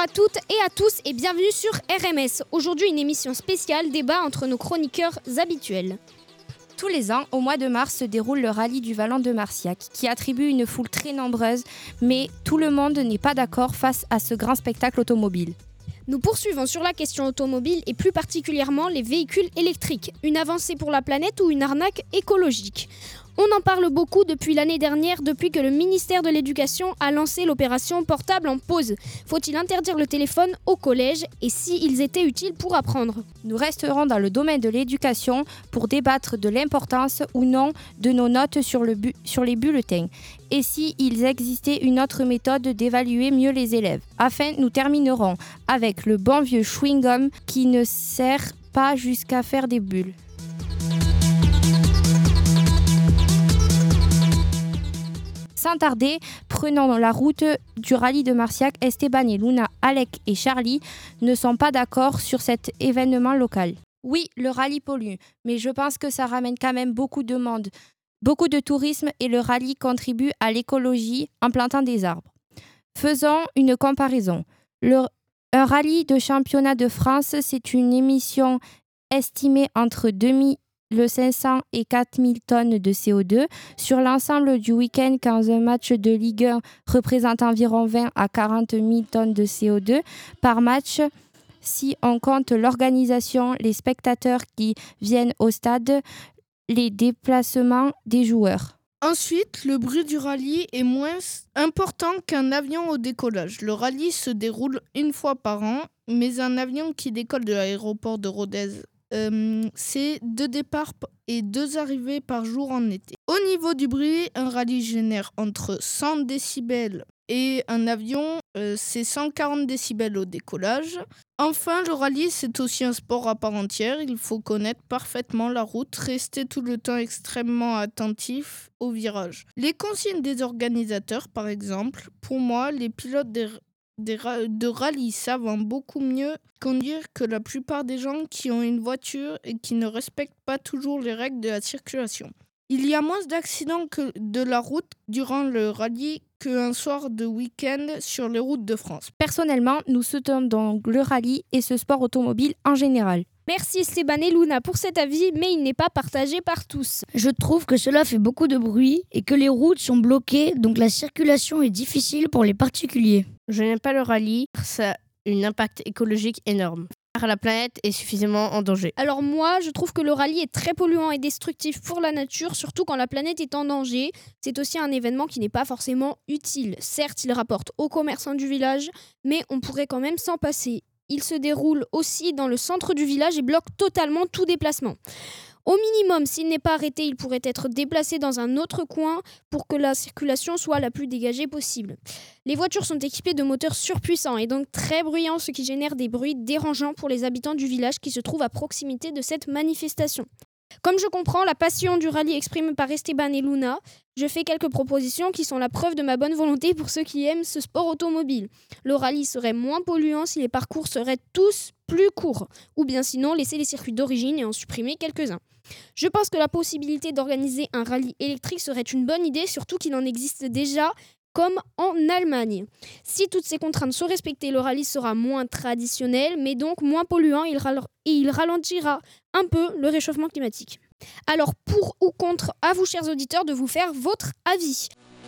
à toutes et à tous et bienvenue sur RMS. Aujourd'hui, une émission spéciale débat entre nos chroniqueurs habituels. Tous les ans, au mois de mars, se déroule le rallye du Vallon de Marciac, qui attribue une foule très nombreuse, mais tout le monde n'est pas d'accord face à ce grand spectacle automobile. Nous poursuivons sur la question automobile et plus particulièrement les véhicules électriques. Une avancée pour la planète ou une arnaque écologique ? On en parle beaucoup depuis l'année dernière, depuis que le ministère de l'Éducation a lancé l'opération Portable en pause. Faut-il interdire le téléphone au collège et s'ils étaient utiles pour apprendre ? Nous resterons dans le domaine de l'éducation pour débattre de l'importance ou non de nos notes sur les bulletins et s'il existait une autre méthode d'évaluer mieux les élèves. Enfin, nous terminerons avec le bon vieux chewing-gum qui ne sert pas jusqu'à faire des bulles. Sans tarder, prenons la route du rallye de Marciac. Esteban et Luna, Alec et Charlie ne sont pas d'accord sur cet événement local. Oui, le rallye pollue, mais je pense que ça ramène quand même beaucoup de monde, beaucoup de tourisme et le rallye contribue à l'écologie en plantant des arbres. Faisons une comparaison. Un rallye de championnat de France, c'est une émission estimée entre 2500 et 4000 tonnes de CO2. Sur l'ensemble du week-end, quand un match de Ligue 1 représente environ 20 à 40 000 tonnes de CO2 par match, si on compte l'organisation, les spectateurs qui viennent au stade, les déplacements des joueurs. Ensuite, le bruit du rallye est moins important qu'un avion au décollage. Le rallye se déroule une fois par an, mais un avion qui décolle de l'aéroport de Rodez, c'est 2 départs et 2 arrivées par jour en été. Au niveau du bruit, un rallye génère entre 100 décibels et un avion, c'est 140 décibels au décollage. Enfin, le rallye, c'est aussi un sport à part entière. Il faut connaître parfaitement la route, rester tout le temps extrêmement attentif aux virages. Les consignes des organisateurs, par exemple, pour moi, les pilotes de rallye savent beaucoup mieux conduire que la plupart des gens qui ont une voiture et qui ne respectent pas toujours les règles de la circulation. Il y a moins d'accidents que de la route durant le rallye qu'un soir de week-end sur les routes de France. Personnellement, nous soutenons donc le rallye et ce sport automobile en général. Merci Esteban et Luna pour cet avis, mais il n'est pas partagé par tous. Je trouve que cela fait beaucoup de bruit et que les routes sont bloquées, donc la circulation est difficile pour les particuliers. Je n'aime pas le rallye, ça a un impact écologique énorme. Car la planète est suffisamment en danger. Alors moi, je trouve que le rallye est très polluant et destructif pour la nature, surtout quand la planète est en danger. C'est aussi un événement qui n'est pas forcément utile. Certes, il rapporte aux commerçants du village, mais on pourrait quand même s'en passer. Il se déroule aussi dans le centre du village et bloque totalement tout déplacement. Au minimum, s'il n'est pas arrêté, il pourrait être déplacé dans un autre coin pour que la circulation soit la plus dégagée possible. Les voitures sont équipées de moteurs surpuissants et donc très bruyants, ce qui génère des bruits dérangeants pour les habitants du village qui se trouvent à proximité de cette manifestation. Comme je comprends la passion du rallye exprimée par Esteban et Luna, je fais quelques propositions qui sont la preuve de ma bonne volonté pour ceux qui aiment ce sport automobile. Le rallye serait moins polluant si les parcours seraient tous plus courts, ou bien sinon laisser les circuits d'origine et en supprimer quelques-uns. Je pense que la possibilité d'organiser un rallye électrique serait une bonne idée, surtout qu'il en existe déjà, comme en Allemagne. Si toutes ces contraintes sont respectées, le rallye sera moins traditionnel, mais donc moins polluant et il ralentira un peu le réchauffement climatique. Alors pour ou contre, à vous chers auditeurs de vous faire votre avis.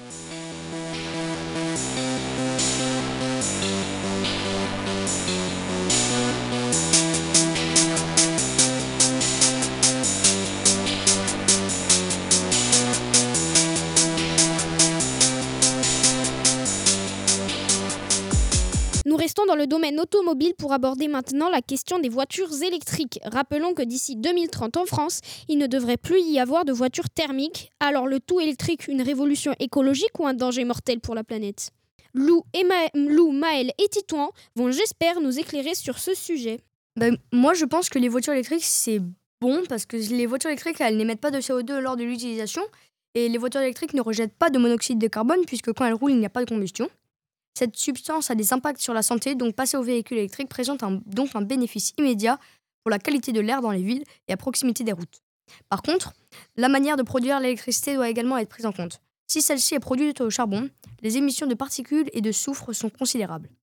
Nous restons dans le domaine automobile pour aborder maintenant la question des voitures électriques. Rappelons que d'ici 2030 en France, il ne devrait plus y avoir de voitures thermiques. Alors le tout électrique, une révolution écologique ou un danger mortel pour la planète ? Lou, Maël et Titouan vont, j'espère, nous éclairer sur ce sujet. Moi, je pense que les voitures électriques, c'est bon parce que les voitures électriques, elles n'émettent pas de CO2 lors de l'utilisation et les voitures électriques ne rejettent pas de monoxyde de carbone puisque quand elles roulent, il n'y a pas de combustion. Cette substance a des impacts sur la santé, donc passer au véhicule électrique présente donc un bénéfice immédiat pour la qualité de l'air dans les villes et à proximité des routes. Par contre, la manière de produire l'électricité doit également être prise en compte. Si celle-ci est produite au charbon, les émissions de particules et de soufre sont considérables.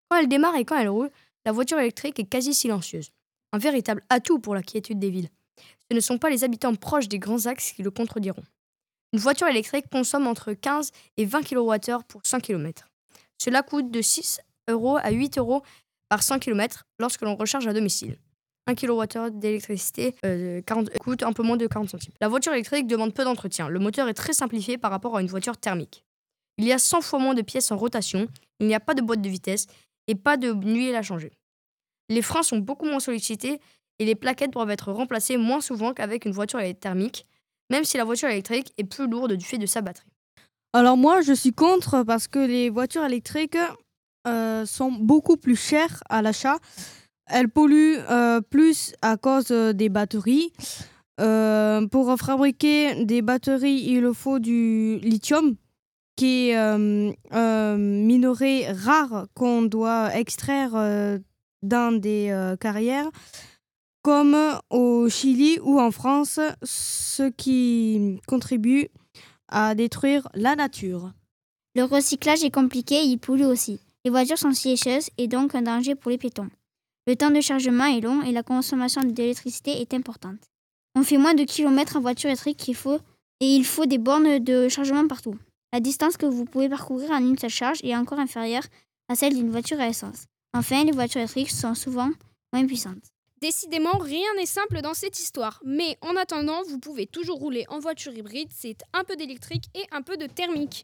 Quand elle démarre et quand elle roule, la voiture électrique est quasi silencieuse. Un véritable atout pour la quiétude des villes. Ce ne sont pas les habitants proches des grands axes qui le contrediront. Une voiture électrique consomme entre 15 et 20 kWh pour 100 km. Cela coûte de 6 € à 8 € par 100 km lorsque l'on recharge à domicile. 1 kWh d'électricité coûte un peu moins de 40 centimes. La voiture électrique demande peu d'entretien. Le moteur est très simplifié par rapport à une voiture thermique. Il y a 100 fois moins de pièces en rotation, il n'y a pas de boîte de vitesse et pas de huile à changer. Les freins sont beaucoup moins sollicités et les plaquettes doivent être remplacées moins souvent qu'avec une voiture thermique, même si la voiture électrique est plus lourde du fait de sa batterie. Alors moi, je suis contre parce que les voitures électriques sont beaucoup plus chères à l'achat. Elles polluent plus à cause des batteries. Pour fabriquer des batteries, il faut du lithium, qui est un minerai rare qu'on doit extraire dans des carrières, comme au Chili ou en France, ce qui contribue à détruire la nature. Le recyclage est compliqué et il pollue aussi. Les voitures sont silencieuses et donc un danger pour les piétons. Le temps de chargement est long et la consommation d'électricité est importante. On fait moins de kilomètres en voiture électrique il faut des bornes de chargement partout. La distance que vous pouvez parcourir en une seule charge est encore inférieure à celle d'une voiture à essence. Enfin, les voitures électriques sont souvent moins puissantes. Décidément, rien n'est simple dans cette histoire. Mais en attendant, vous pouvez toujours rouler en voiture hybride. C'est un peu d'électrique et un peu de thermique.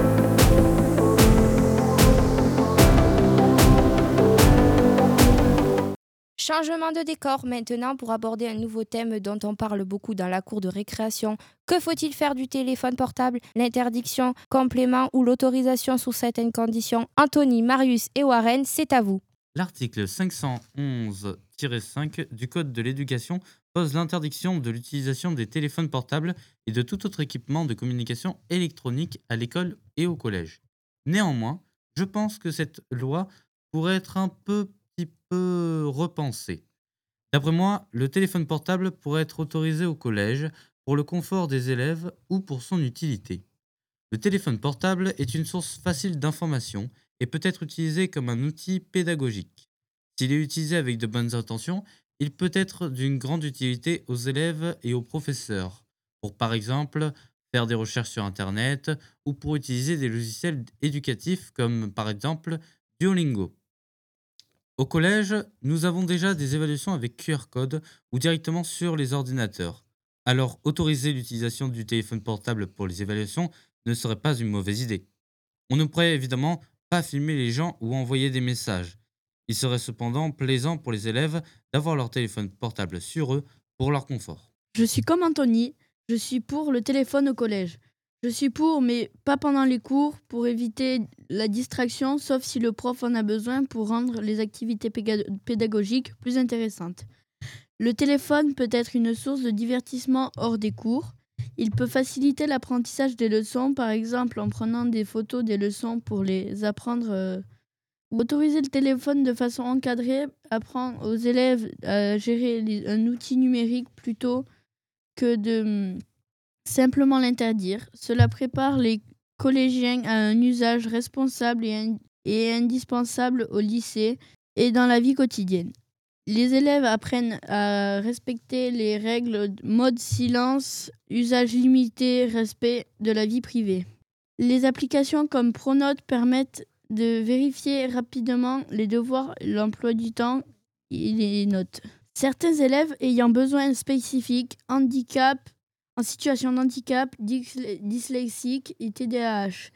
Changement de décor maintenant pour aborder un nouveau thème dont on parle beaucoup dans la cour de récréation. Que faut-il faire du téléphone portable? L'interdiction, complément ou l'autorisation sous certaines conditions? Anthony, Marius et Warren, c'est à vous. L'article 511-5 du Code de l'éducation pose l'interdiction de l'utilisation des téléphones portables et de tout autre équipement de communication électronique à l'école et au collège. Néanmoins, je pense que cette loi pourrait être un petit peu repensée. D'après moi, le téléphone portable pourrait être autorisé au collège pour le confort des élèves ou pour son utilité. Le téléphone portable est une source facile d'information et peut être utilisé comme un outil pédagogique. S'il est utilisé avec de bonnes intentions, il peut être d'une grande utilité aux élèves et aux professeurs, pour par exemple faire des recherches sur Internet ou pour utiliser des logiciels éducatifs comme par exemple Duolingo. Au collège, nous avons déjà des évaluations avec QR code ou directement sur les ordinateurs. Alors, autoriser l'utilisation du téléphone portable pour les évaluations ne serait pas une mauvaise idée. On ne pourrait évidemment pas filmer les gens ou envoyer des messages. Il serait cependant plaisant pour les élèves d'avoir leur téléphone portable sur eux pour leur confort. Je suis comme Anthony, je suis pour le téléphone au collège. Je suis pour, mais pas pendant les cours, pour éviter la distraction, sauf si le prof en a besoin pour rendre les activités pédagogiques plus intéressantes. Le téléphone peut être une source de divertissement hors des cours. Il peut faciliter l'apprentissage des leçons, par exemple en prenant des photos des leçons pour les apprendre. Autoriser le téléphone de façon encadrée apprend aux élèves à gérer un outil numérique plutôt que de simplement l'interdire. Cela prépare les collégiens à un usage responsable et indispensable au lycée et dans la vie quotidienne. Les élèves apprennent à respecter les règles mode silence, usage limité, respect de la vie privée. Les applications comme Pronote permettent de vérifier rapidement les devoirs, l'emploi du temps et les notes. Certains élèves ayant besoin spécifiques, handicap, en situation de handicap, dyslexique et TDAH,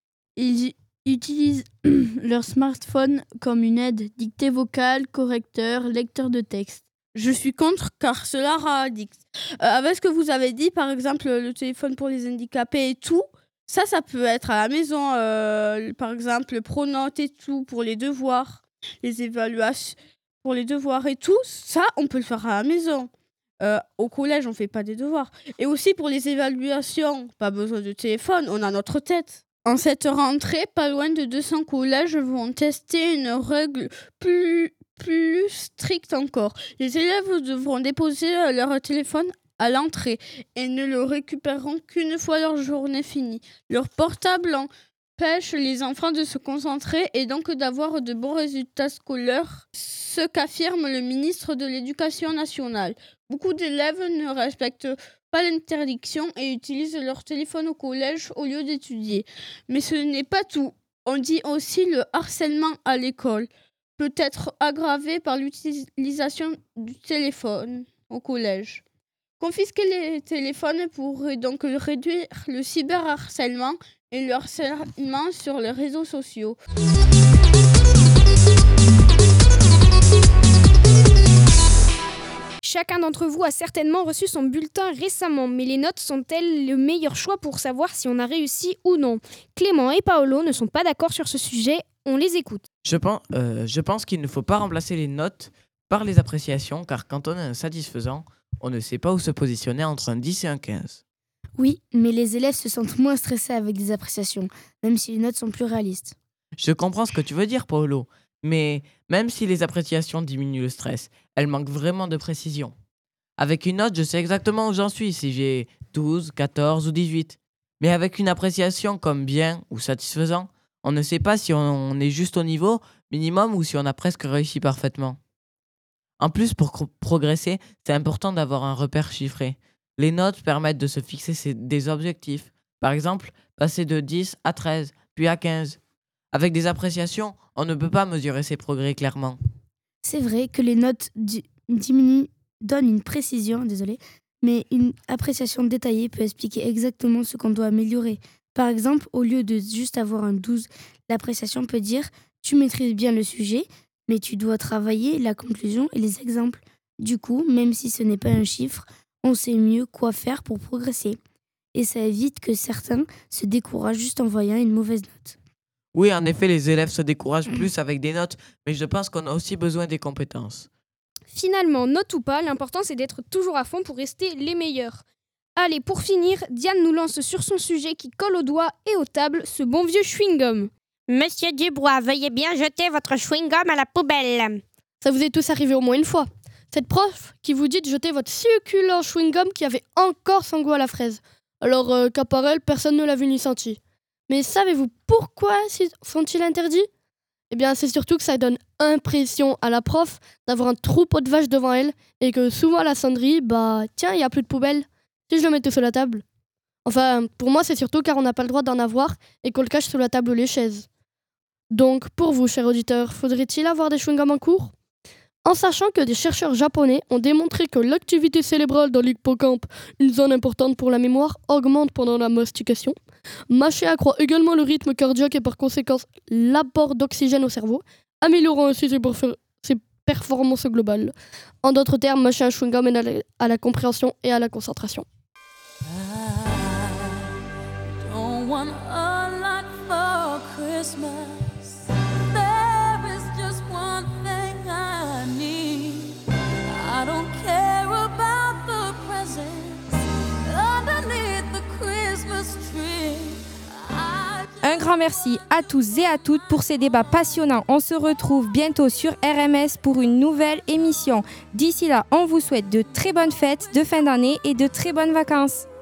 ils utilisent leur smartphone comme une aide, dictée vocale, correcteur, lecteur de texte. Je suis contre car cela rend addict. Avec ce que vous avez dit, par exemple, le téléphone pour les handicapés et tout, ça peut être à la maison, par exemple, le Pronote et tout, pour les devoirs, les évaluations pour les devoirs et tout, ça, on peut le faire à la maison. Au collège, on fait pas des devoirs. Et aussi pour les évaluations, pas besoin de téléphone, on a notre tête. En cette rentrée, pas loin de 200 collèges vont tester une règle plus stricte encore. Les élèves devront déposer leur téléphone à l'entrée et ne le récupéreront qu'une fois leur journée finie. Leur portable empêche les enfants de se concentrer et donc d'avoir de bons résultats scolaires, ce qu'affirme le ministre de l'Éducation nationale. Beaucoup d'élèves ne respectent pas l'interdiction et utilisent leur téléphone au collège au lieu d'étudier. Mais ce n'est pas tout. On dit aussi le harcèlement à l'école peut être aggravé par l'utilisation du téléphone au collège. Confisquer les téléphones pourrait donc réduire le cyberharcèlement et le harcèlement sur les réseaux sociaux. Chacun d'entre vous a certainement reçu son bulletin récemment, mais les notes sont-elles le meilleur choix pour savoir si on a réussi ou non ? Clément et Paolo ne sont pas d'accord sur ce sujet, on les écoute. Je pense qu'il ne faut pas remplacer les notes par les appréciations, car quand on est insatisfaisant, on ne sait pas où se positionner entre un 10 et un 15. Oui, mais les élèves se sentent moins stressés avec des appréciations, même si les notes sont plus réalistes. Je comprends ce que tu veux dire, Paolo, mais même si les appréciations diminuent le stress, elles manquent vraiment de précision. Avec une note, je sais exactement où j'en suis, si j'ai 12, 14 ou 18. Mais avec une appréciation comme bien ou satisfaisant, on ne sait pas si on est juste au niveau minimum ou si on a presque réussi parfaitement. En plus, pour progresser, c'est important d'avoir un repère chiffré. Les notes permettent de se fixer des objectifs. Par exemple, passer de 10 à 13, puis à 15. Avec des appréciations, on ne peut pas mesurer ses progrès clairement. C'est vrai que les notes donnent une précision, mais une appréciation détaillée peut expliquer exactement ce qu'on doit améliorer. Par exemple, au lieu de juste avoir un 12, l'appréciation peut dire « tu maîtrises bien le sujet, mais tu dois travailler la conclusion et les exemples ». Du coup, même si ce n'est pas un chiffre, on sait mieux quoi faire pour progresser. Et ça évite que certains se découragent juste en voyant une mauvaise note. Oui, en effet, les élèves se découragent plus avec des notes, mais je pense qu'on a aussi besoin des compétences. Finalement, note ou pas, l'important c'est d'être toujours à fond pour rester les meilleurs. Allez, pour finir, Diane nous lance sur son sujet qui colle aux doigts et aux tables, ce bon vieux chewing-gum. Monsieur Dubois, veuillez bien jeter votre chewing-gum à la poubelle. Ça vous est tous arrivé au moins une fois. Cette prof qui vous dit de jeter votre succulent chewing-gum qui avait encore son goût à la fraise. Alors qu'à part elle, personne ne l'a vu ni senti. Mais savez-vous pourquoi sont-ils interdits ? Eh bien, c'est surtout que ça donne impression à la prof d'avoir un troupeau de vaches devant elle et que souvent à la sonnerie, tiens, il n'y a plus de poubelle. Si je le mettais sous la table. Enfin, pour moi, c'est surtout car on n'a pas le droit d'en avoir et qu'on le cache sous la table ou les chaises. Donc, pour vous, chers auditeurs, faudrait-il avoir des chewing-gums en cours ? En sachant que des chercheurs japonais ont démontré que l'activité cérébrale dans l'hippocampe, une zone importante pour la mémoire, augmente pendant la mastication. Mâcher accroît également le rythme cardiaque et par conséquent l'apport d'oxygène au cerveau, améliorant ainsi ses performances globales. En d'autres termes, mâcher un chewing-gum aide à la compréhension et à la concentration. Un grand merci à tous et à toutes pour ces débats passionnants. On se retrouve bientôt sur RMS pour une nouvelle émission. D'ici là, on vous souhaite de très bonnes fêtes de fin d'année et de très bonnes vacances.